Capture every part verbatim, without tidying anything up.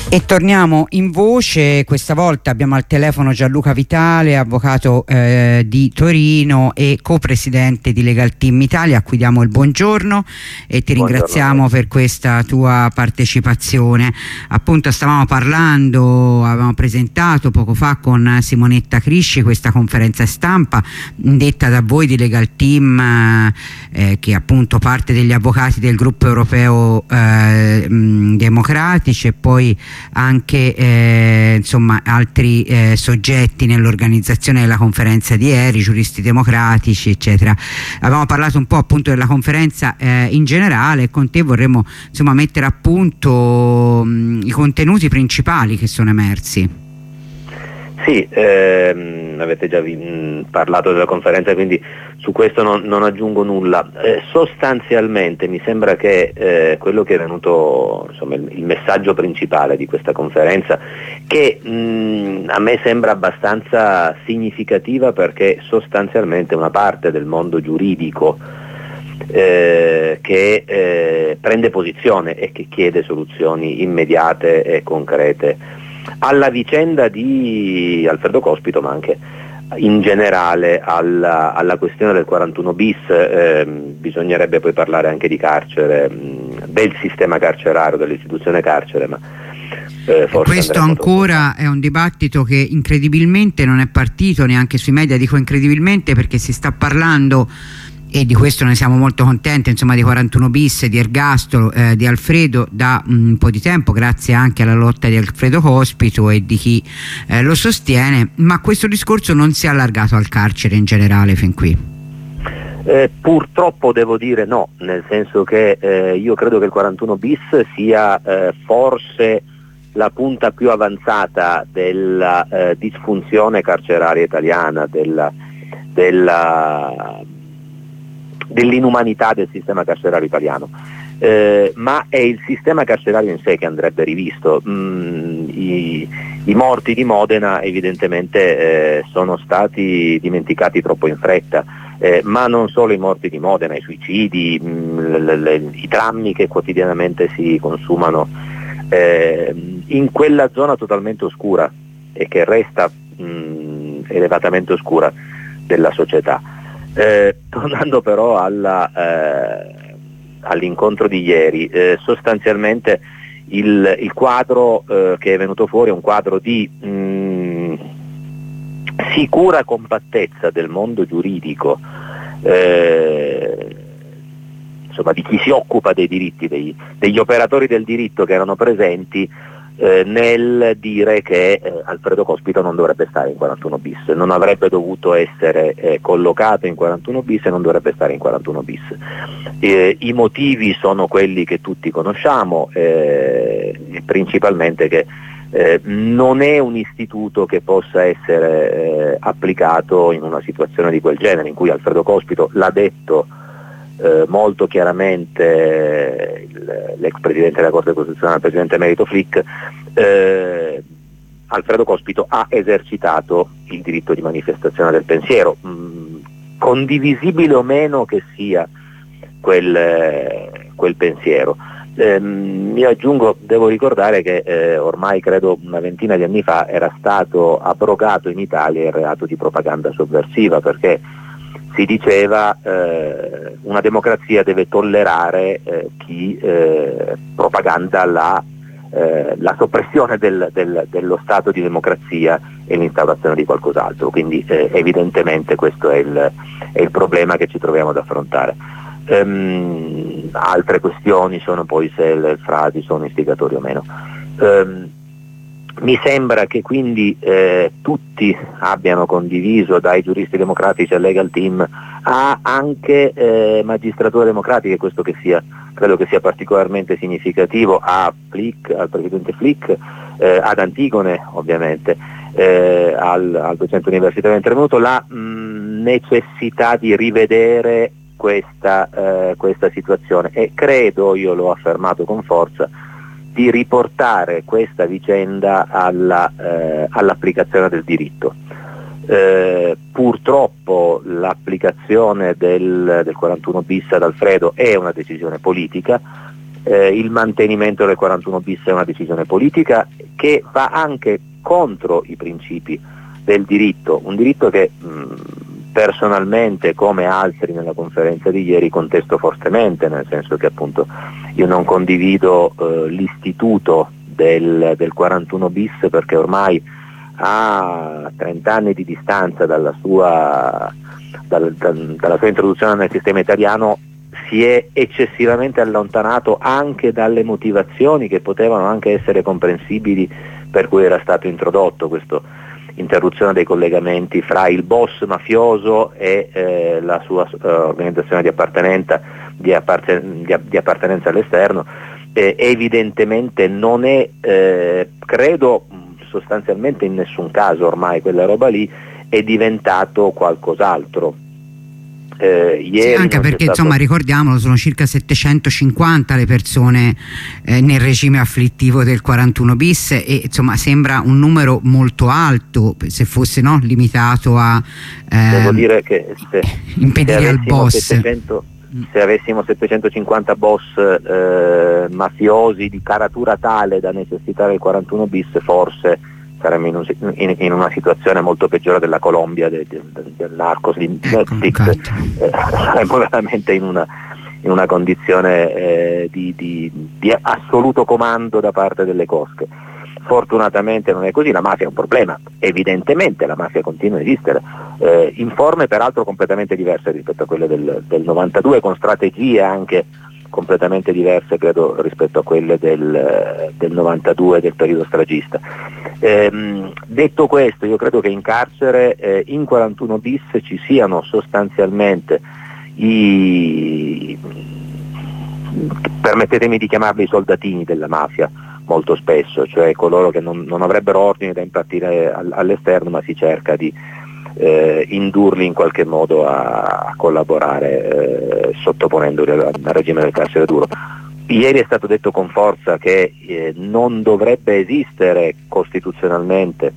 E torniamo in voce, questa volta abbiamo al telefono Gianluca Vitale, avvocato eh, di Torino e co-presidente di Legal Team Italia, a cui diamo il buongiorno e ti buongiorno ringraziamo per questa tua partecipazione. Appunto stavamo parlando, avevamo presentato poco fa con Simonetta Crisci questa conferenza stampa detta da voi di Legal Team, eh, che è appunto parte degli avvocati del gruppo europeo eh, mh, democratici, e poi anche eh, insomma altri eh, soggetti nell'organizzazione della conferenza di ieri, giuristi democratici eccetera. Avevamo parlato un po' appunto della conferenza eh, in generale, e con te vorremmo insomma mettere a punto mh, i contenuti principali che sono emersi. Sì, ehm, avete già vi, mh, parlato della conferenza, quindi su questo non, non aggiungo nulla. Eh, sostanzialmente mi sembra che eh, quello che è venuto, insomma, il, il messaggio principale di questa conferenza, che mh, a me sembra abbastanza significativa, perché sostanzialmente una parte del mondo giuridico eh, che eh, prende posizione e che chiede soluzioni immediate e concrete alla vicenda di Alfredo Cospito, ma anche in generale alla, alla questione del quarantuno bis. Eh, bisognerebbe poi parlare anche di carcere, del sistema carcerario, dell'istituzione carcere, ma eh, forse questo ancora è un dibattito che incredibilmente non è partito neanche sui media. Dico incredibilmente perché si sta parlando, e di questo ne siamo molto contenti, insomma, di quarantuno bis, di ergastolo, eh, di Alfredo da un po' di tempo, grazie anche alla lotta di Alfredo Cospito e di chi eh, lo sostiene, ma questo discorso non si è allargato al carcere in generale fin qui. Eh, purtroppo devo dire no, nel senso che eh, io credo che il quarantuno bis sia eh, forse la punta più avanzata della eh, disfunzione carceraria italiana, della, della dell'inumanità del sistema carcerario italiano, eh, ma è il sistema carcerario in sé che andrebbe rivisto. Mm, i, i morti di Modena evidentemente eh, sono stati dimenticati troppo in fretta, eh, ma non solo i morti di Modena, i suicidi, mh, le, le, i drammi che quotidianamente si consumano eh, in quella zona totalmente oscura e che resta mh, elevatamente oscura della società. Eh, tornando però alla, eh, all'incontro di ieri, eh, sostanzialmente il, il quadro eh, che è venuto fuori è un quadro di mh, sicura compattezza del mondo giuridico, eh, insomma di chi si occupa dei diritti, dei, degli operatori del diritto che erano presenti, Eh, nel dire che eh, Alfredo Cospito non dovrebbe stare in quarantuno bis, non avrebbe dovuto essere eh, collocato in quarantuno bis e non dovrebbe stare in quarantuno bis. Eh, I motivi sono quelli che tutti conosciamo, eh, principalmente che eh, non è un istituto che possa essere eh, applicato in una situazione di quel genere, in cui Alfredo Cospito l'ha detto Eh, molto chiaramente eh, il, l'ex presidente della Corte Costituzionale, il presidente emerito Flick. eh, Alfredo Cospito ha esercitato il diritto di manifestazione del pensiero, mh, condivisibile o meno che sia quel, eh, quel pensiero. Eh, mi aggiungo, devo ricordare che eh, ormai credo una ventina di anni fa era stato abrogato in Italia il reato di propaganda sovversiva, perché si diceva eh, una democrazia deve tollerare eh, chi eh, propaganda la, eh, la soppressione del, del, dello Stato di democrazia e l'instaurazione di qualcos'altro, quindi eh, evidentemente questo è il, è il problema che ci troviamo ad affrontare. Um, altre questioni sono poi se le frasi sono istigatori o meno. Um, Mi sembra che quindi eh, tutti abbiano condiviso, dai giuristi democratici al Legal Team a anche eh, magistrature democratiche, questo che sia, credo che sia particolarmente significativo, a Flick, al presidente Flick, eh, ad Antigone ovviamente, eh, al, al docente universitario intervenuto, la mh, necessità di rivedere questa, eh, questa situazione, e credo, io l'ho affermato con forza, di riportare questa vicenda alla, eh, all'applicazione del diritto. Eh, purtroppo l'applicazione del, del quarantuno bis ad Alfredo è una decisione politica, eh, il mantenimento del quarantuno bis è una decisione politica che va anche contro i principi del diritto, un diritto che mh, personalmente, come altri nella conferenza di ieri, contesto fortemente, nel senso che appunto io non condivido eh, l'istituto del, del quarantuno bis, perché ormai a trenta anni di distanza dalla sua, dal, dal, dalla sua introduzione nel sistema italiano si è eccessivamente allontanato anche dalle motivazioni che potevano anche essere comprensibili per cui era stato introdotto, questo interruzione dei collegamenti fra il boss mafioso e eh, la sua uh, organizzazione di appartenenza, di, apparte- di, di appartenenza all'esterno. Eh, evidentemente non è, eh, credo sostanzialmente in nessun caso ormai quella roba lì è diventato qualcos'altro. Eh, ieri sì, anche perché stato... insomma ricordiamolo, sono circa settecentocinquanta le persone eh, nel regime afflittivo del quarantuno bis e insomma sembra un numero molto alto se fosse no, limitato a eh, devo dire che se, impedire se al boss settecento, se avessimo settecentocinquanta boss eh, mafiosi di caratura tale da necessitare il quarantuno bis, forse saremmo in, un, in, in una situazione molto peggiore della Colombia, del, del, del narcos di Netflix, ecco, eh, saremmo veramente in una, in una condizione eh, di, di, di assoluto comando da parte delle cosche. Fortunatamente non è così, la mafia è un problema, evidentemente la mafia continua a esistere, eh, in forme peraltro completamente diverse rispetto a quelle del, del novantadue, con strategie anche completamente diverse credo rispetto a quelle del, del novantadue, del periodo stragista. Ehm, detto questo, io credo che in carcere eh, in quarantuno bis ci siano sostanzialmente i, permettetemi di chiamarli, i soldatini della mafia molto spesso, cioè coloro che non, non avrebbero ordini da impartire all'esterno, ma si cerca di eh, indurli in qualche modo a, a collaborare eh, sottoponendoli al, al regime del carcere duro. Ieri è stato detto con forza che eh, non dovrebbe esistere costituzionalmente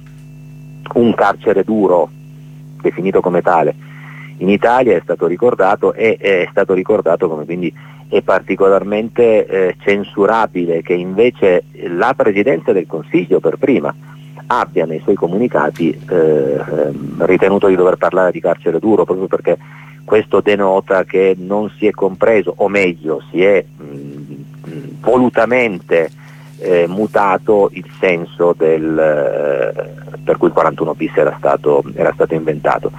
un carcere duro definito come tale. In Italia è stato ricordato e è stato ricordato come quindi è particolarmente eh, censurabile che invece la Presidenza del Consiglio per prima abbia nei suoi comunicati eh, ritenuto di dover parlare di carcere duro, proprio perché questo denota che non si è compreso, o meglio si è mh, volutamente eh, mutato il senso del, eh, per cui il quarantuno bis era stato, era stato inventato.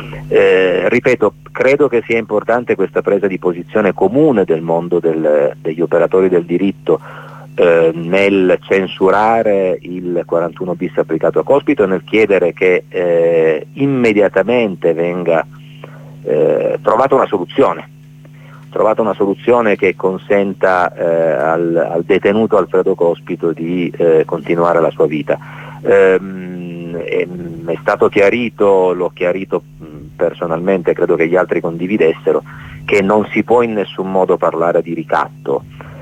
Eh, ripeto, credo che sia importante questa presa di posizione comune del mondo del, degli operatori del diritto eh, nel censurare il quarantuno bis applicato a Cospito e nel chiedere che eh, immediatamente venga eh, trovata una soluzione, trovata una soluzione che consenta eh, al, al detenuto Alfredo Cospito di eh, continuare la sua vita. Ehm, è, è stato chiarito, l'ho chiarito personalmente, credo che gli altri condividessero, che non si può in nessun modo parlare di ricatto,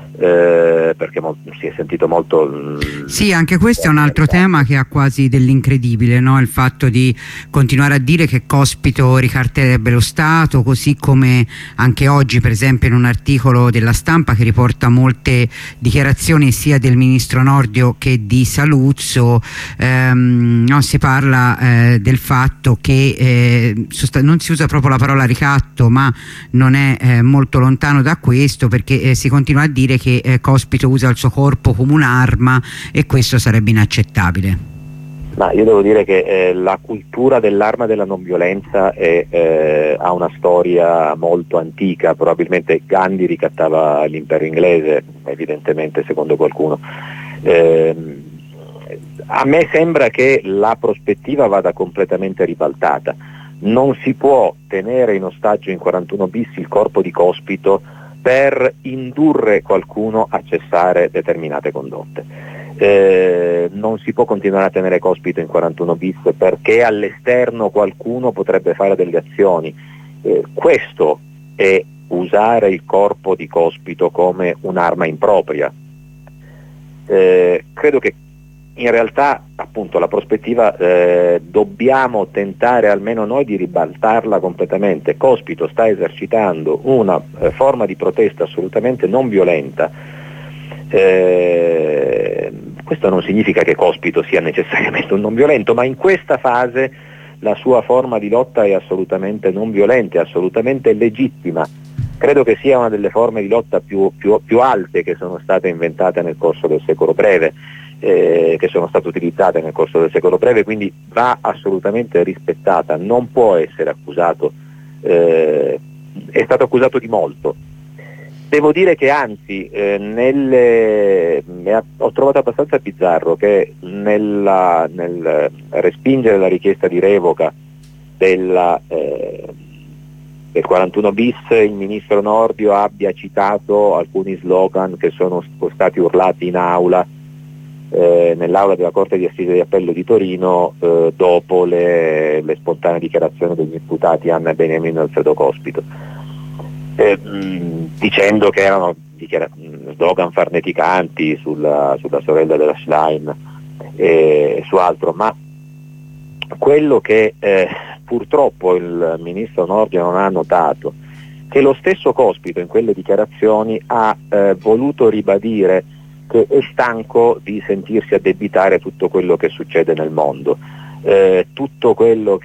eh, perché mo- si è sentito molto mh, sì, anche questo è un altro tema che ha quasi dell'incredibile, no? Il fatto di continuare a dire che Cospito ricatterebbe lo Stato, così come anche oggi per esempio in un articolo della Stampa che riporta molte dichiarazioni sia del ministro Nordio che di Saluzzo, ehm, no? Si parla eh, del fatto che eh, non si usa proprio la parola ricatto, ma non è eh, molto lontano da questo, perché eh, si continua a dire che eh, Cospito usa il suo corpo come un'arma e questo sarebbe inaccettabile. Ma io devo dire che eh, la cultura dell'arma della non violenza è, eh, ha una storia molto antica. Probabilmente Gandhi ricattava l'impero inglese, evidentemente, secondo qualcuno. Eh, a me sembra che la prospettiva vada completamente ribaltata. Non si può tenere in ostaggio in quarantuno bis il corpo di Cospito per indurre qualcuno a cessare determinate condotte. Eh, non si può continuare a tenere Cospito in quarantuno bis perché all'esterno qualcuno potrebbe fare delle azioni. Eh, questo è usare il corpo di Cospito come un'arma impropria. Eh, credo che in realtà appunto la prospettiva eh, dobbiamo tentare almeno noi di ribaltarla completamente. Cospito sta esercitando una eh, forma di protesta assolutamente non violenta Eh, questo non significa che Cospito sia necessariamente un non violento, ma in questa fase la sua forma di lotta è assolutamente non violenta, è assolutamente legittima. Credo che sia una delle forme di lotta più, più, più alte che sono state inventate nel corso del secolo breve, eh, che sono state utilizzate nel corso del secolo breve, quindi va assolutamente rispettata, non può essere accusato, eh, è stato accusato di molto. Devo dire che anzi, eh, nelle, ho trovato abbastanza bizzarro che nella, nel respingere la richiesta di revoca della, eh, del quarantuno bis il ministro Nordio abbia citato alcuni slogan che sono stati urlati in aula, eh, nell'aula della Corte di Assise di Appello di Torino, eh, dopo le, le spontanee dichiarazioni degli imputati Anna Beniamino e Alfredo Cospito. Eh, mh, dicendo che erano dichiara- slogan farneticanti sulla, sulla sorella della Schlein e su altro, ma quello che eh, purtroppo il ministro Nordio non ha notato, che lo stesso Cospito in quelle dichiarazioni ha eh, voluto ribadire che è stanco di sentirsi addebitare tutto quello che succede nel mondo. Eh, tutto quello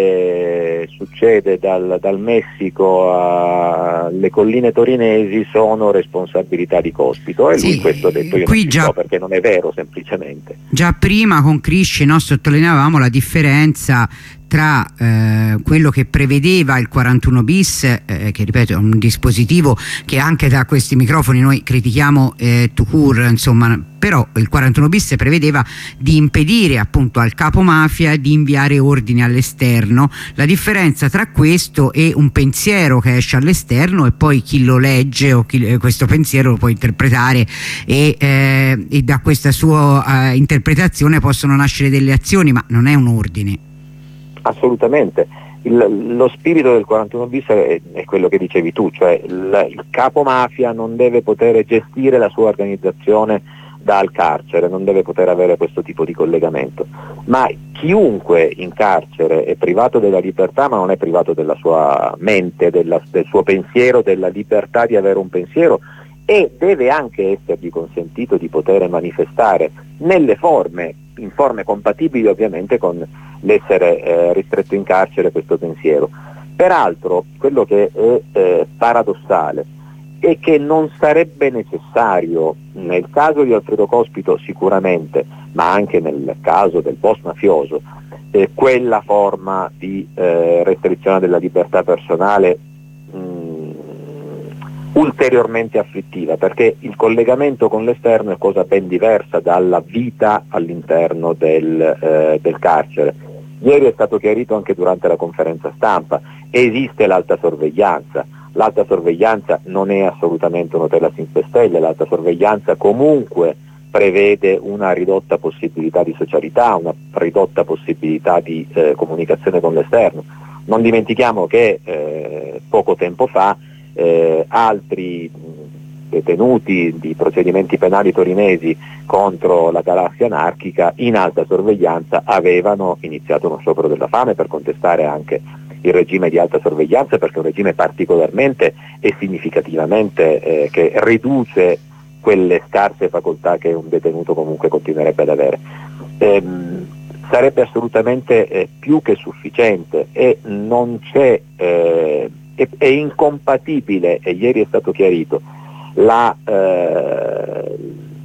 che succede dal, dal Messico alle colline torinesi sono responsabilità di Cospito, e lui sì, questo ha detto io non ci già, so perché non è vero semplicemente. Già prima con Crisci no, sottolineavamo la differenza tra eh, quello che prevedeva il quarantuno bis, eh, che ripeto è un dispositivo che anche da questi microfoni noi critichiamo eh, tout court, insomma, però il quarantuno bis prevedeva di impedire appunto al capo mafia di inviare ordini all'esterno. La differenza tra questo e un pensiero che esce all'esterno e poi chi lo legge o chi, eh, questo pensiero lo può interpretare e, eh, e da questa sua eh, interpretazione possono nascere delle azioni, ma non è un ordine. Assolutamente, il, lo spirito del quarantuno bis è, è quello che dicevi tu, cioè il, il capo mafia non deve poter gestire la sua organizzazione dal carcere, non deve poter avere questo tipo di collegamento, ma chiunque in carcere è privato della libertà, ma non è privato della sua mente, della, del suo pensiero, della libertà di avere un pensiero, e deve anche essergli consentito di poter manifestare nelle forme, in forme compatibili ovviamente con l'essere eh, ristretto in carcere questo pensiero. Peraltro quello che è eh, paradossale è che non sarebbe necessario, nel caso di Alfredo Cospito sicuramente, ma anche nel caso del boss mafioso, eh, quella forma di eh, restrizione della libertà personale ulteriormente afflittiva, perché il collegamento con l'esterno è cosa ben diversa dalla vita all'interno del, eh, del carcere. Ieri è stato chiarito anche durante la conferenza stampa, esiste l'alta sorveglianza, l'alta sorveglianza non è assolutamente un hotel a cinque stelle, l'alta sorveglianza comunque prevede una ridotta possibilità di socialità, una ridotta possibilità di eh, comunicazione con l'esterno. Non dimentichiamo che eh, poco tempo fa Eh, altri detenuti di procedimenti penali torinesi contro la galassia anarchica in alta sorveglianza avevano iniziato uno sciopero della fame per contestare anche il regime di alta sorveglianza, perché è un regime particolarmente e significativamente eh, che riduce quelle scarse facoltà che un detenuto comunque continuerebbe ad avere. Ehm, sarebbe assolutamente eh, più che sufficiente, e non c'è eh, È, è incompatibile, e ieri è stato chiarito, la, eh,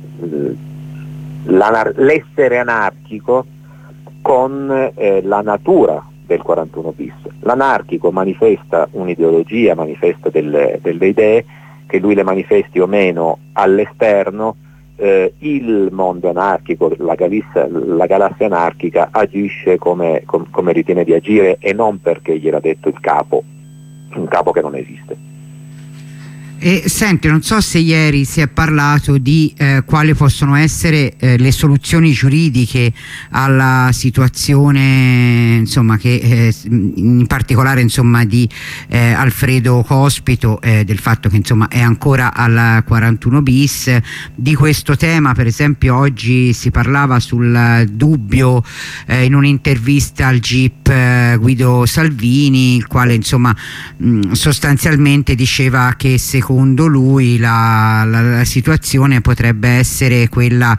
la, l'essere anarchico con eh, la natura del quarantuno bis. L'anarchico manifesta un'ideologia, manifesta delle, delle idee, che lui le manifesti o meno all'esterno. Eh, il mondo anarchico, la, galissa, la galassia anarchica agisce come, com, come ritiene di agire, e non perché gliel'ha detto il capo, un capo che non esiste. E senti, non so se ieri si è parlato di eh, quali possono essere eh, le soluzioni giuridiche alla situazione, insomma, che eh, in particolare insomma di eh, Alfredo Cospito, eh, del fatto che insomma è ancora al quarantuno bis. Di questo tema per esempio oggi si parlava sul dubbio eh, in un'intervista al G I P eh, Guido Salvini, il quale insomma mh, sostanzialmente diceva che secondo secondo lui la, la, la situazione potrebbe essere quella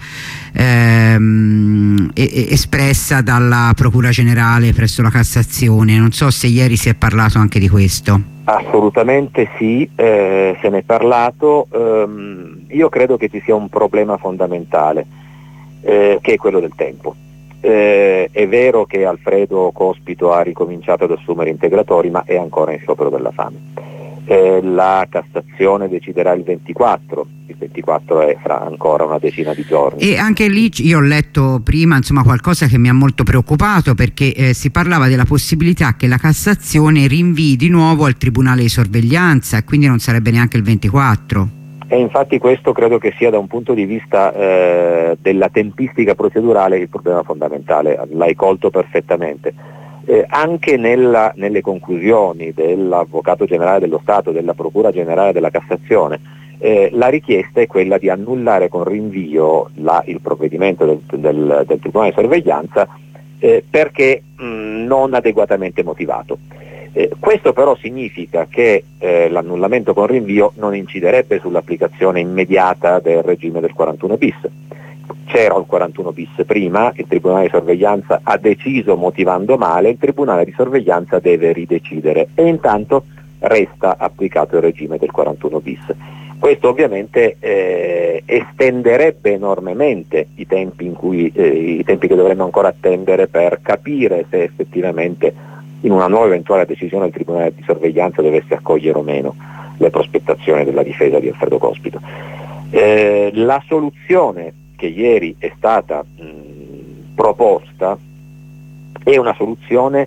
ehm, espressa dalla Procura Generale presso la Cassazione. Non so se ieri si è parlato anche di questo. Assolutamente sì, eh, se ne è parlato. Ehm, io credo che ci sia un problema fondamentale, eh, che è quello del tempo. Eh, è vero che Alfredo Cospito ha ricominciato ad assumere integratori, ma è ancora in sciopero della fame. Eh, la Cassazione deciderà il ventiquattro, il ventiquattro è fra ancora una decina di giorni. E anche lì io ho letto prima insomma qualcosa che mi ha molto preoccupato, perché eh, si parlava della possibilità che la Cassazione rinvii di nuovo al Tribunale di Sorveglianza, e quindi non sarebbe neanche il ventiquattro. E infatti questo credo che sia, da un punto di vista eh, della tempistica procedurale, il problema fondamentale. L'hai colto perfettamente. Eh, anche nella, nelle conclusioni dell'Avvocato Generale dello Stato, della Procura Generale della Cassazione, eh, la richiesta è quella di annullare con rinvio la, il provvedimento del, del, del Tribunale di Sorveglianza eh, perché mh, non adeguatamente motivato. Eh, questo però significa che eh, l'annullamento con rinvio non inciderebbe sull'applicazione immediata del regime del quarantuno bis. C'era il quarantuno bis prima, il Tribunale di Sorveglianza ha deciso motivando male, il Tribunale di Sorveglianza deve ridecidere e intanto resta applicato il regime del quarantuno bis. Questo ovviamente eh, estenderebbe enormemente i tempi, in cui, eh, i tempi che dovremmo ancora attendere per capire se effettivamente in una nuova eventuale decisione il Tribunale di Sorveglianza dovesse accogliere o meno le prospettazioni della difesa di Alfredo Cospito. Eh, la soluzione che ieri è stata mh, proposta è una soluzione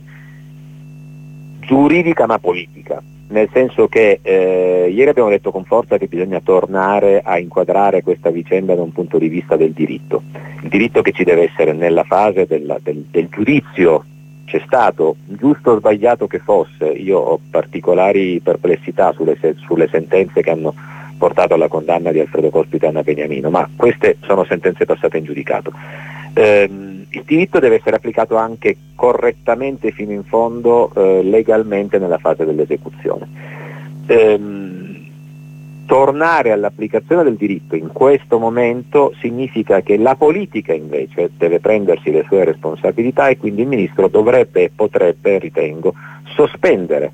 giuridica ma politica, nel senso che eh, ieri abbiamo detto con forza che bisogna tornare a inquadrare questa vicenda da un punto di vista del diritto, il diritto che ci deve essere nella fase della, del, del giudizio. C'è stato, giusto o sbagliato che fosse, io ho particolari perplessità sulle, sulle sentenze che hanno portato alla condanna di Alfredo Cospito e Anna Beniamino, ma queste sono sentenze passate in giudicato. Ehm, il diritto deve essere applicato anche correttamente fino in fondo, eh, legalmente nella fase dell'esecuzione. Ehm, tornare all'applicazione del diritto in questo momento significa che la politica invece deve prendersi le sue responsabilità e quindi il Ministro dovrebbe e potrebbe, ritengo, sospendere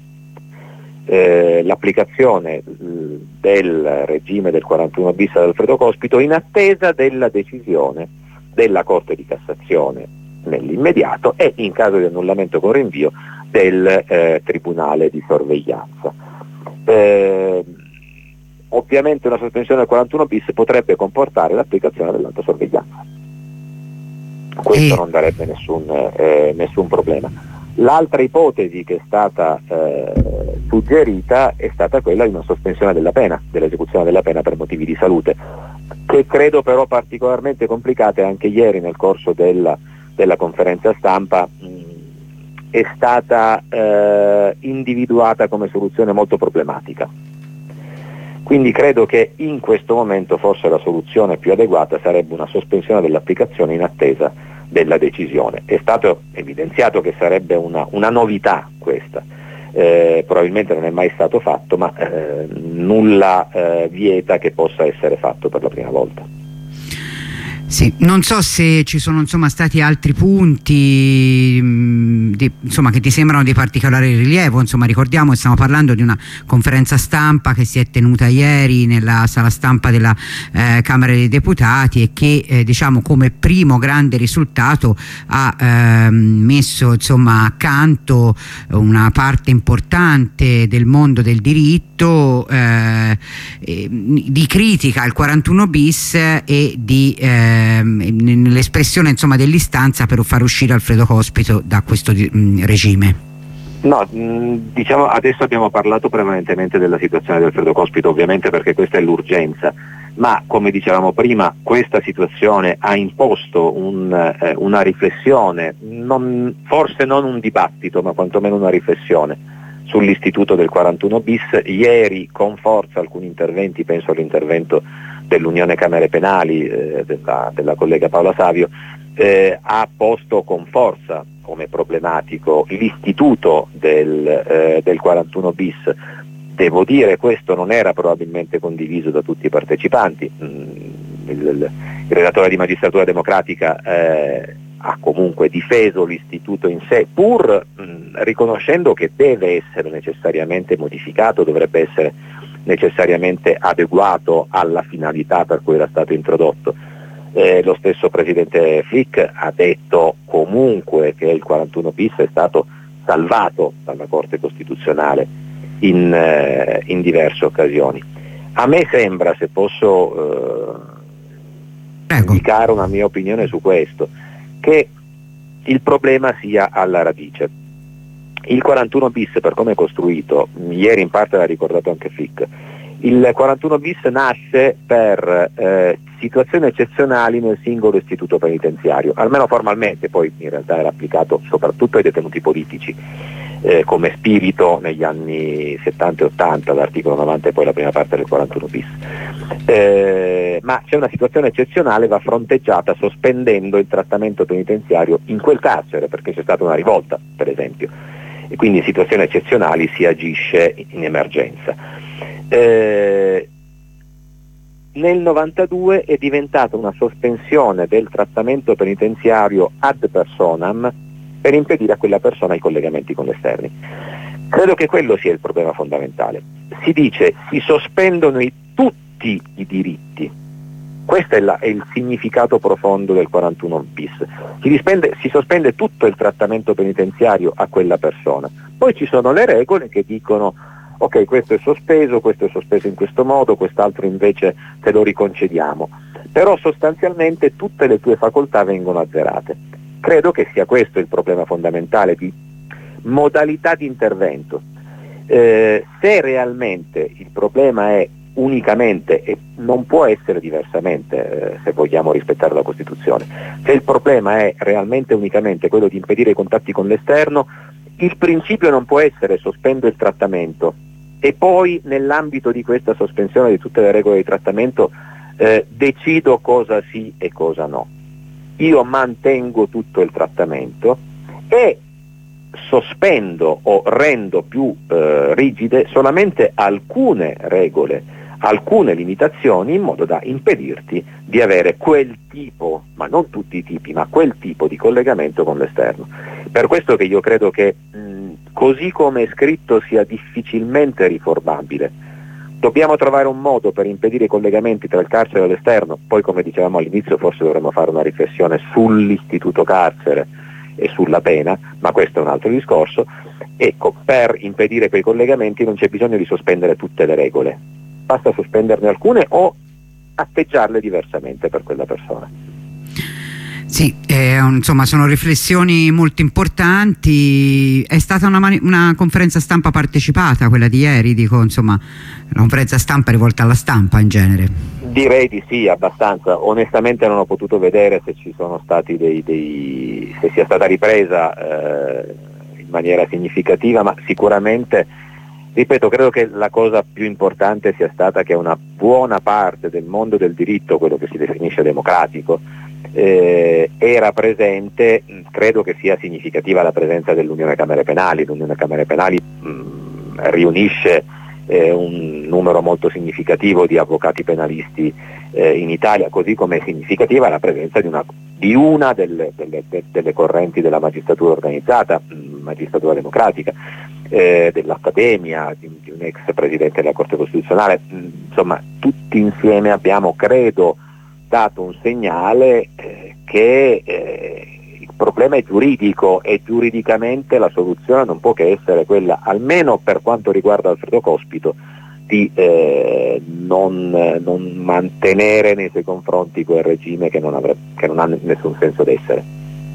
Eh, l'applicazione del regime del quarantuno bis ad Alfredo Cospito in attesa della decisione della Corte di Cassazione nell'immediato e, in caso di annullamento con rinvio, del eh, Tribunale di Sorveglianza. Eh, ovviamente una sospensione del quarantuno bis potrebbe comportare l'applicazione dell'alta sorveglianza. Questo non darebbe nessun, eh, nessun problema. L'altra ipotesi che è stata eh, suggerita è stata quella di una sospensione della pena, dell'esecuzione della pena per motivi di salute, che credo però particolarmente complicate. Anche ieri nel corso della, della conferenza stampa mh, è stata eh, individuata come soluzione molto problematica. Quindi credo che in questo momento forse la soluzione più adeguata sarebbe una sospensione dell'applicazione in attesa della decisione. È stato evidenziato che sarebbe una, una novità questa, eh, probabilmente non è mai stato fatto, ma eh, nulla eh, vieta che possa essere fatto per la prima volta. Sì, non so se ci sono insomma stati altri punti mh, di, insomma, che ti sembrano di particolare rilievo. Insomma, ricordiamo che stiamo parlando di una conferenza stampa che si è tenuta ieri nella sala stampa della eh, Camera dei Deputati e che eh, diciamo come primo grande risultato ha eh, messo insomma accanto una parte importante del mondo del diritto eh, eh, di critica al quarantuno bis e di eh, nell'espressione insomma dell'istanza per far uscire Alfredo Cospito da questo mh, regime. No, mh, diciamo adesso abbiamo parlato prevalentemente della situazione di Alfredo Cospito, ovviamente perché questa è l'urgenza, ma come dicevamo prima questa situazione ha imposto un, eh, una riflessione, non, forse non un dibattito ma quantomeno una riflessione sull'istituto del quarantuno bis. Ieri con forza alcuni interventi, penso all'intervento dell'Unione Camere Penali eh, della, della collega Paola Savio, eh, ha posto con forza come problematico l'istituto del, eh, del quarantuno bis, devo dire questo non era probabilmente condiviso da tutti i partecipanti. Mm, il, il, il relatore di Magistratura Democratica eh, ha comunque difeso l'istituto in sé, pur mh, riconoscendo che deve essere necessariamente modificato, dovrebbe essere necessariamente adeguato alla finalità per cui era stato introdotto. Eh, lo stesso presidente Flick ha detto comunque che il quarantuno bis è stato salvato dalla Corte Costituzionale in, eh, in diverse occasioni. A me sembra, se posso eh, indicare una mia opinione su questo, che il problema sia alla radice. Il quarantuno bis, per come è costruito, ieri in parte l'ha ricordato anche Flick, il quarantuno bis nasce per eh, situazioni eccezionali nel singolo istituto penitenziario, almeno formalmente, poi in realtà era applicato soprattutto ai detenuti politici, eh, come spirito negli anni settanta e ottanta, l'articolo novanta e poi la prima parte del quarantuno bis. Eh, ma c'è una situazione eccezionale, va fronteggiata sospendendo il trattamento penitenziario in quel carcere, perché c'è stata una rivolta, per esempio, e quindi in situazioni eccezionali si agisce in emergenza. Eh, nel novantadue è diventata una sospensione del trattamento penitenziario ad personam per impedire a quella persona i collegamenti con l'esterno. Credo che quello sia il problema fondamentale. Si dice si sospendono i, tutti i diritti. Questo è, la, è il significato profondo del quarantuno bis. Si, dispende, si sospende tutto il trattamento penitenziario a quella persona. Poi ci sono le regole che dicono ok, questo è sospeso, questo è sospeso in questo modo, quest'altro invece te lo riconcediamo. Però sostanzialmente tutte le tue facoltà vengono azzerate. Credo che sia questo il problema fondamentale di modalità di intervento. Eh, se realmente il problema è unicamente, e non può essere diversamente eh, se vogliamo rispettare la Costituzione, se il problema è realmente unicamente quello di impedire i contatti con l'esterno, il principio non può essere sospendo il trattamento e poi nell'ambito di questa sospensione di tutte le regole di trattamento eh, decido cosa sì e cosa no. Io mantengo tutto il trattamento e sospendo o rendo più eh, rigide solamente alcune regole, alcune limitazioni, in modo da impedirti di avere quel tipo, ma non tutti i tipi, ma quel tipo di collegamento con l'esterno. Per questo che io credo che mh, così come è scritto sia difficilmente riformabile. Dobbiamo trovare un modo per impedire i collegamenti tra il carcere e l'esterno, poi come dicevamo all'inizio forse dovremmo fare una riflessione sull'istituto carcere e sulla pena, ma questo è un altro discorso. Ecco, per impedire quei collegamenti non c'è bisogno di sospendere tutte le regole, basta sospenderne alcune o atteggiarle diversamente per quella persona. Sì, eh, insomma sono riflessioni molto importanti. È stata una, una conferenza stampa partecipata quella di ieri, dico, insomma una conferenza stampa rivolta alla stampa in genere. Direi di sì, abbastanza. Onestamente non ho potuto vedere se ci sono stati dei, dei se sia stata ripresa eh, in maniera significativa, ma sicuramente, ripeto, credo che la cosa più importante sia stata che una buona parte del mondo del diritto, quello che si definisce democratico, eh, era presente. Credo che sia significativa la presenza dell'Unione Camere Penali. L'Unione Camere Penali mh, riunisce eh, un numero molto significativo di avvocati penalisti eh, in Italia, così come è significativa la presenza di una, di una delle, delle, delle correnti della magistratura organizzata, mh, magistratura democratica, eh, dell'Accademia, di, di un ex presidente della Corte Costituzionale. Mh, insomma, tutti insieme abbiamo, credo, dato un segnale eh, che eh, il problema è giuridico e giuridicamente la soluzione non può che essere quella, almeno per quanto riguarda Alfredo Cospito, di eh, non, non mantenere nei suoi confronti quel regime che non, avrebbe, che non ha nessun senso d'essere.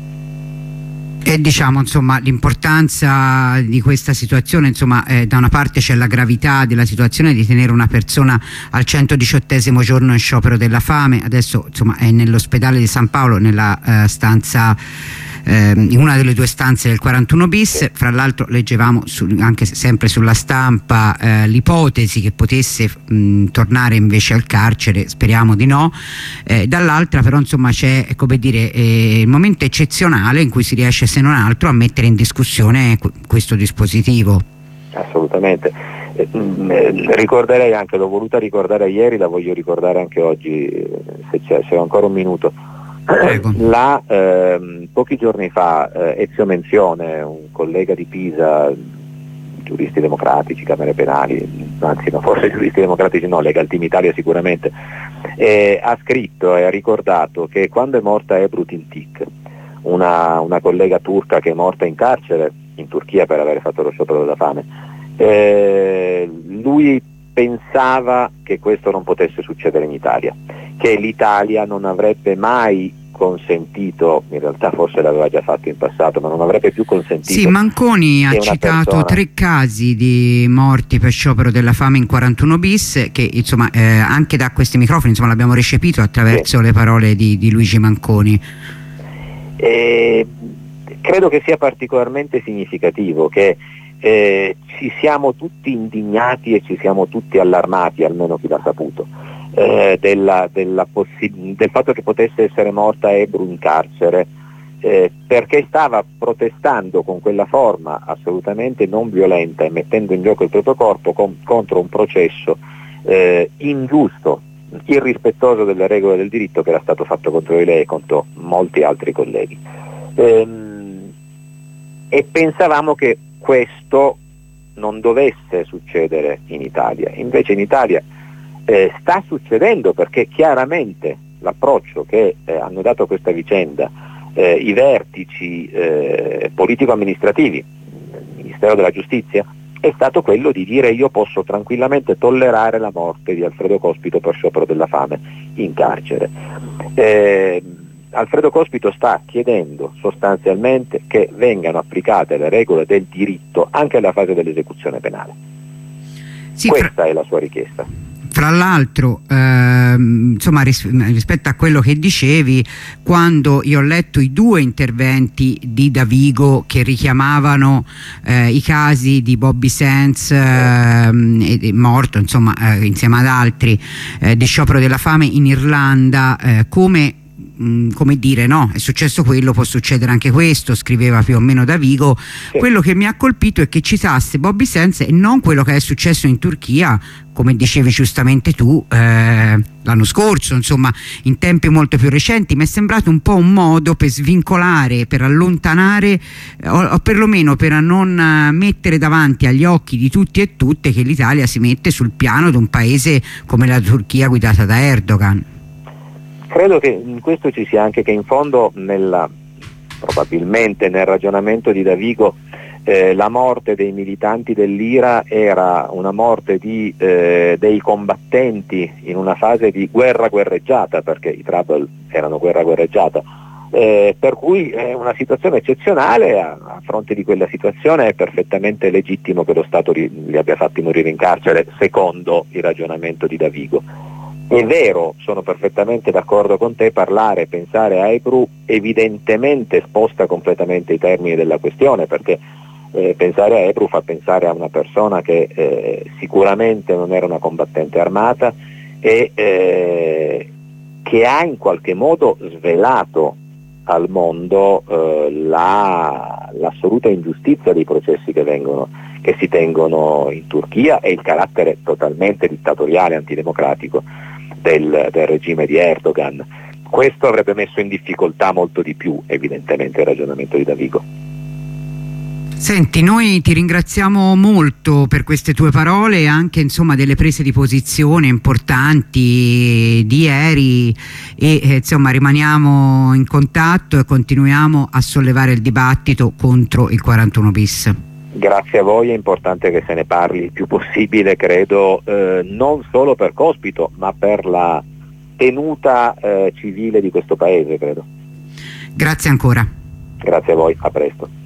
E diciamo, insomma, l'importanza di questa situazione, insomma, eh, da una parte c'è la gravità della situazione di tenere una persona al centodiciottesimo giorno in sciopero della fame. Adesso, insomma, è nell'ospedale di San Paolo, nella eh, stanza, eh, in una delle due stanze del quarantuno bis. Fra l'altro leggevamo su, anche sempre sulla stampa eh, l'ipotesi che potesse mh, tornare invece al carcere, speriamo di no. Eh, dall'altra però, insomma, c'è, come dire, eh, il momento eccezionale in cui si riesce, se non altro, a mettere in discussione questo dispositivo. Assolutamente. Eh, ricorderei anche, l'ho voluta ricordare ieri, la voglio ricordare anche oggi, se c'è, se ho ancora un minuto. La, eh, pochi giorni fa eh, Ezio Menzione, un collega di Pisa, giuristi democratici, camere penali, anzi no, forse giuristi democratici no, Legal Team Italia sicuramente, eh, ha scritto e ha ricordato che quando è morta Ebru Tintik, una, una collega turca che è morta in carcere in Turchia per aver fatto lo sciopero della fame, eh, lui pensava che questo non potesse succedere in Italia, che l'Italia non avrebbe mai consentito, in realtà forse l'aveva già fatto in passato, ma non avrebbe più consentito. Sì, Manconi ha citato persona... tre casi di morti per sciopero della fame in quarantuno bis, che insomma eh, anche da questi microfoni insomma l'abbiamo recepito attraverso sì. le parole di, di Luigi Manconi. E credo che sia particolarmente significativo che eh, ci siamo tutti indignati e ci siamo tutti allarmati, almeno chi l'ha saputo, eh, della, della del fatto che potesse essere morta Ebru in carcere, eh, perché stava protestando con quella forma assolutamente non violenta e mettendo in gioco il proprio corpo con, contro un processo eh, ingiusto, irrispettoso delle regole del diritto che era stato fatto contro di lei e contro molti altri colleghi. Ehm, e pensavamo che questo non dovesse succedere in Italia, invece in Italia eh, sta succedendo, perché chiaramente l'approccio che eh, hanno dato a questa vicenda eh, i vertici eh, politico-amministrativi del Ministero della Giustizia è stato quello di dire: io posso tranquillamente tollerare la morte di Alfredo Cospito per sciopero della fame in carcere. Eh, Alfredo Cospito sta chiedendo sostanzialmente che vengano applicate le regole del diritto anche alla fase dell'esecuzione penale. Sì, questa fra... è la sua richiesta. Fra l'altro, ehm, insomma, ris rispetto a quello che dicevi, quando io ho letto i due interventi di Davigo che richiamavano eh, i casi di Bobby Sands, eh, morto insomma eh, insieme ad altri, eh, di sciopero della fame in Irlanda, eh, come come dire, no, è successo quello, può succedere anche questo, scriveva più o meno Davigo. Sì. Quello che mi ha colpito è che citasse Bobby Sands e non quello che è successo in Turchia, come dicevi giustamente tu, eh, l'anno scorso, insomma in tempi molto più recenti. Mi è sembrato un po' un modo per svincolare, per allontanare o, o perlomeno per non mettere davanti agli occhi di tutti e tutte che l'Italia si mette sul piano di un paese come la Turchia guidata da Erdogan. Credo che in questo ci sia anche che in fondo nella, probabilmente nel ragionamento di Davigo eh, la morte dei militanti dell'Ira era una morte di, eh, dei combattenti in una fase di guerra guerreggiata, perché i Trouble erano guerra guerreggiata, eh, per cui è una situazione eccezionale. A, a fronte di quella situazione è perfettamente legittimo che lo Stato li, li abbia fatti morire in carcere, secondo il ragionamento di Davigo. È vero, sono perfettamente d'accordo con te, parlare, pensare a Ebru evidentemente sposta completamente i termini della questione, perché eh, pensare a Ebru fa pensare a una persona che eh, sicuramente non era una combattente armata e eh, che ha in qualche modo svelato al mondo eh, la, l'assoluta ingiustizia dei processi che vengono, che si tengono in Turchia e il carattere totalmente dittatoriale, antidemocratico Del, del regime di Erdogan. Questo avrebbe messo in difficoltà molto di più evidentemente il ragionamento di Davigo. Senti, noi ti ringraziamo molto per queste tue parole e anche insomma delle prese di posizione importanti di ieri e eh, insomma rimaniamo in contatto e continuiamo a sollevare il dibattito contro il quarantuno bis. Grazie a voi, è importante che se ne parli il più possibile, credo, eh, non solo per Cospito, ma per la tenuta eh, civile di questo paese, credo. Grazie ancora. Grazie a voi, a presto.